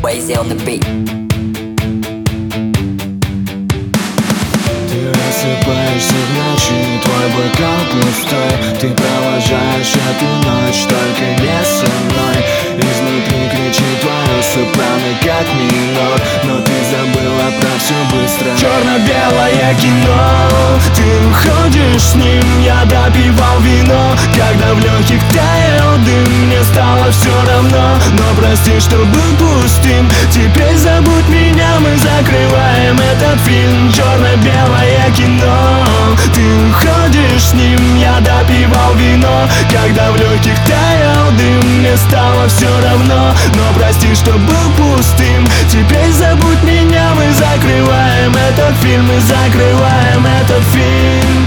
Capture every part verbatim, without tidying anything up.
Swayze on the beat. Ты рассыпаешься в ночи, твой бокал пустой. Ты провожаешь эту ночь, только не со мной. Изнутри кричит твое сопрано, как минор, но ты забыла про все быстро. Черно-белое кино, ты уходишь с ним, я допивал вино. Когда в легких таял дым, мне стало все равно. Но прости, что был пустым, теперь забудь меня, мы закрываем этот фильм. Черно-белое кино, ты уходишь с ним, я допивал вино. Когда в легких таял дым, мне стало все равно. Но прости, что был пустым, теперь забудь меня, мы закрываем этот фильм, мы закрываем этот фильм.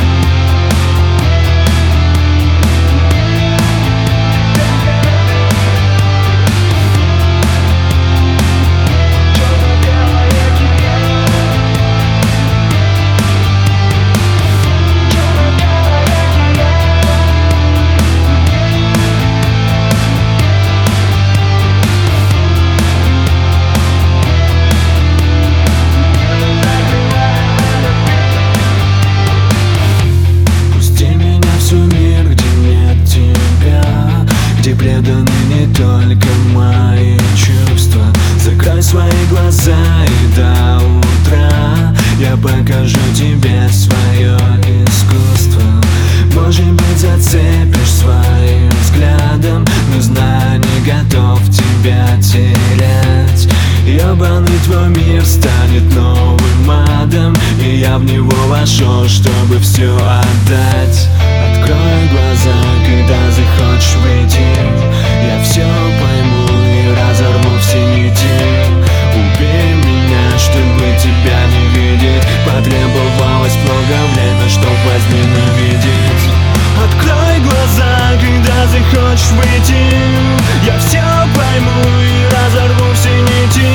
Преданы не только мои чувства. Закрой свои глаза и до утра я покажу тебе свое искусство. Может быть, зацепишь своим взглядом, но знаю, не готов тебя терять. Ёбаный твой мир станет новым адом, и я в него вошел, чтобы все отдать. Открой глаза, когда захочешь выйти, я все пойму и разорву все нити. Убей меня, чтобы тебя не видеть, потребовалось много времени, чтоб возненавидеть. Открой глаза, когда захочешь выйти, я все пойму и разорву все нити.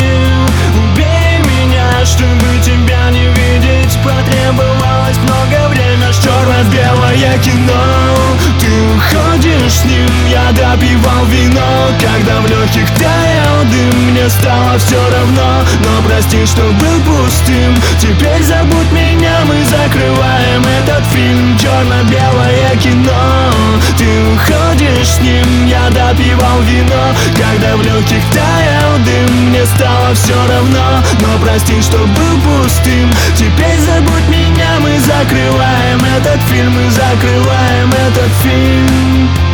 Убей меня, чтобы тебя не видеть, потребовалось много времени. Черно-белое кино, ты уходишь с ним, я допивал вино. Когда в легких таял дым, мне стало все равно. Но прости, что был пустым, теперь забудь меня, мы закрываем этот фильм. Черно-белое кино, ты уходишь с ним, я допивал вино. Когда в легких таял дым, мне стало все равно. Но прости, что был пустым, теперь забудь меня, мы закрываем этот фильм, мы закрываем этот фильм.